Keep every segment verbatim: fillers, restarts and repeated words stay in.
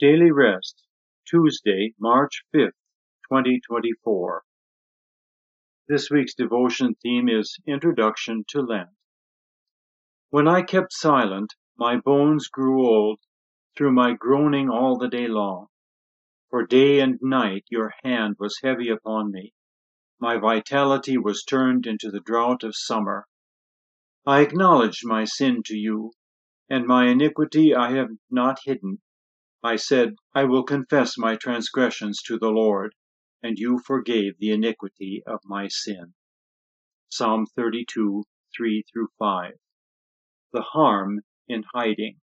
Daily Rest, Tuesday, March fifth, twenty twenty-four. This week's devotion theme is Introduction to Lent. When I kept silent, my bones grew old through my groaning all the day long. For day and night your hand was heavy upon me. My vitality was turned into the drought of summer. I acknowledged my sin to you, and my iniquity I have not hidden. I said, I will confess my transgressions to the Lord, and you forgave the iniquity of my sin. Psalm thirty-two, three through five. The harm in hiding.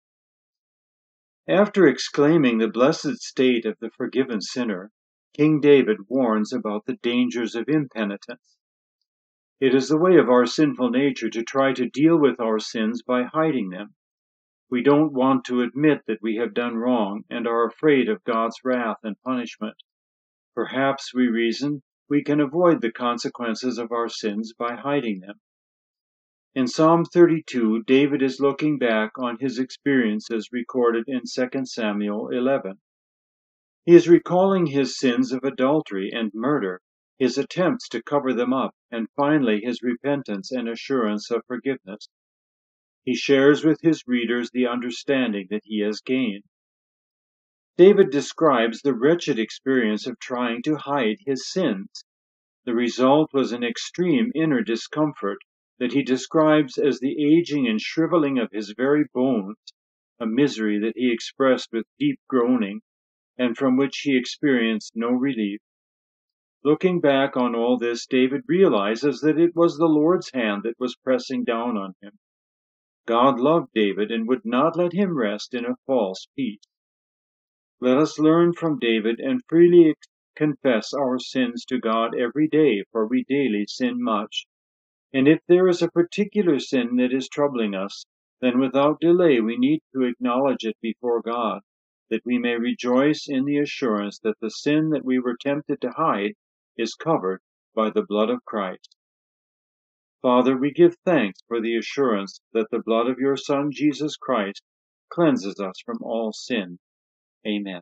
After exclaiming the blessed state of the forgiven sinner, King David warns about the dangers of impenitence. It is the way of our sinful nature to try to deal with our sins by hiding them. We don't want to admit that we have done wrong and are afraid of God's wrath and punishment. Perhaps, we reason, we can avoid the consequences of our sins by hiding them. In Psalm thirty-two, David is looking back on his experiences recorded in Second Samuel eleven. He is recalling his sins of adultery and murder, his attempts to cover them up, and finally his repentance and assurance of forgiveness. He shares with his readers the understanding that he has gained. David describes the wretched experience of trying to hide his sins. The result was an extreme inner discomfort that he describes as the aging and shriveling of his very bones, a misery that he expressed with deep groaning, and from which he experienced no relief. Looking back on all this, David realizes that it was the Lord's hand that was pressing down on him. God loved David and would not let him rest in a false peace. Let us learn from David and freely confess our sins to God every day, for we daily sin much. And if there is a particular sin that is troubling us, then without delay we need to acknowledge it before God, that we may rejoice in the assurance that the sin that we were tempted to hide is covered by the blood of Christ. Father, we give thanks for the assurance that the blood of your Son, Jesus Christ, cleanses us from all sin. Amen.